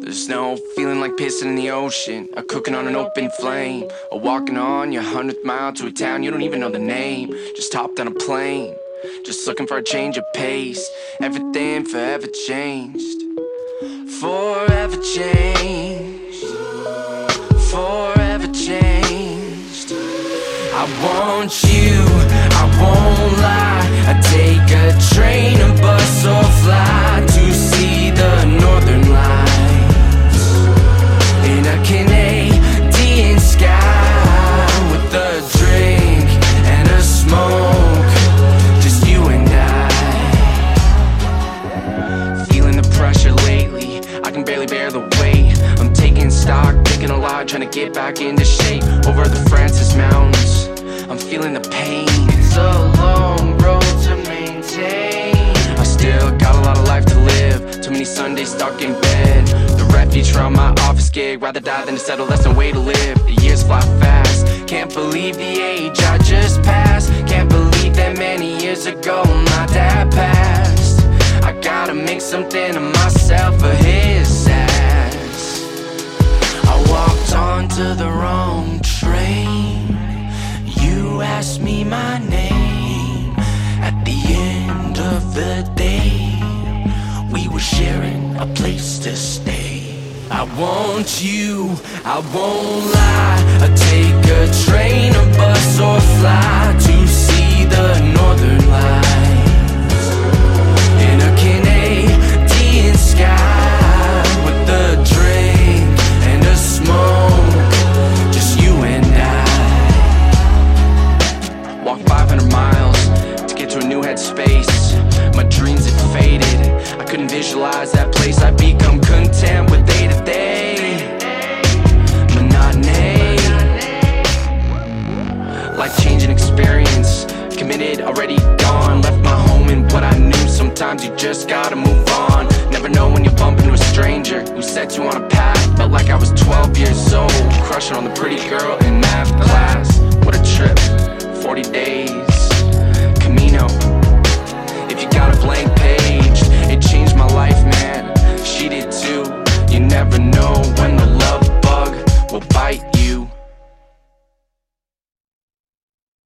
There's no feeling like pissing in the ocean, or cooking on an open flame, or walking on your 100th mile to a town you don't even know the name. Just hopped on a plane, just looking for a change of pace. Everything forever changed, forever changed, forever changed. I want you, I won't lie. I take a train, a bus or fly to see the northern lights in a Canadian sky, with a drink and a smoke, just you and I. Feeling the pressure lately, I can barely bear the weight. I'm taking stock, thinking a lot, trying to get back into shape. Over the Francis Mountains, I'm feeling the pain. It's a long road to maintain. I still got a lot of life to live, too many Sundays stuck in bed. The refuge from my office gig, rather die than to settle, that's no way to live. The years fly fast, can't believe the age I just passed. Can't believe that many years ago my dad passed. I gotta make something of myself for his ass. I walked onto the wrong train. You asked me my name. At the end of the day, we were sharing a place to stay. I want you, I won't lie. I take a train, a bus or fly to see the northern lights in a Canadian sky, with a drink and a smoke, just you and I. Walk 500 miles to get to a new headspace. My dreams had faded, I couldn't visualize that place. I'd become content with day-to-day monotony. Life-changing experience, committed, already gone. Left my home and what I knew, sometimes you just gotta move